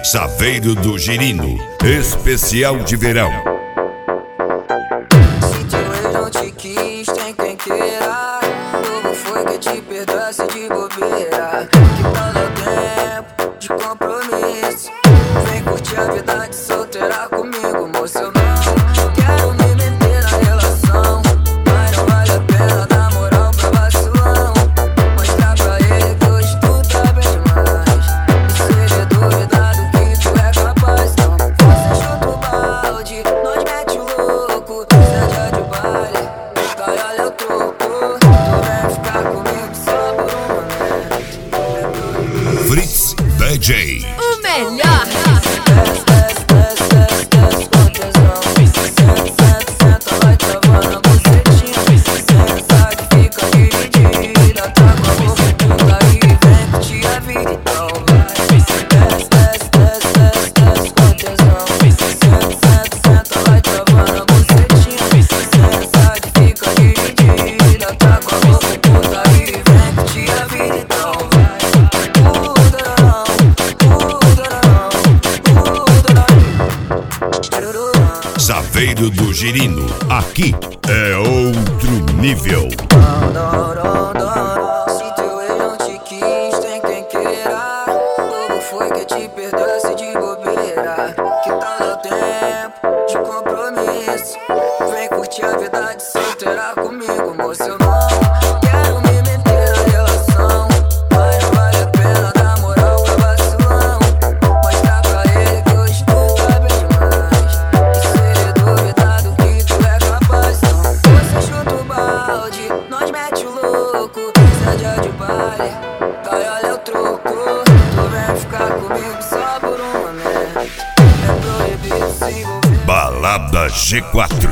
Saveiro do Girino, especial de verão. Se teu ex não te quis, tem quem queira. Como foi que te perdoasse de bobeira? Que tal é tempo de compromisso? Vem curtir a vida de solteira comigo, moço. Eu não quero me meter na relação, mas não vale a pena dar moral pra vacilão. Mostrar pra ele que hoje tu tá bem demais, e se ele duvidar do que tu é capaz, então você chuta o balde, nós mete o louco. Se é dia de baile, vai, olha o troco. Tu vem ficar comigo só por um momento. Fritz DJ, O melhor. Saveiro do Girino, aqui é outro nível. Se teu ex não te quis, tem quem queira. Como foi que te perdoasse de bobeira? Que tal é o tempo de compromisso? Vem curtir a vida de solteira comigo, moço. Eu não quero me meter na relação, mas não vale a pena dar moral pra vacilão. Mostrar pra ele que hoje tu tá bem demais, e se ele duvidar do que tu é capaz, então você chuta o balde, nós mete o louco. Se é dia de baile, vai, olha o troco. Tu vem ficar comigo só por um momento. É proibido se envolver. Balada G4.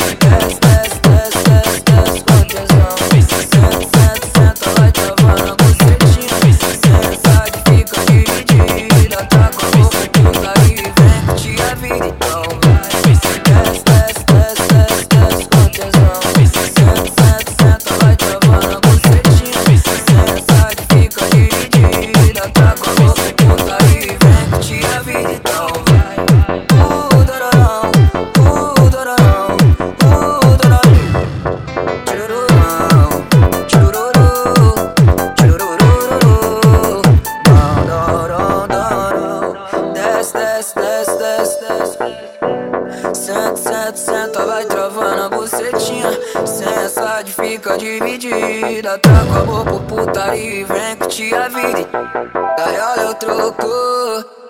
Senta, vai travando a bucetinha. Sensação fica dividida. Tá com amor por putaria e vem curtir a vida. Daí olha o troco.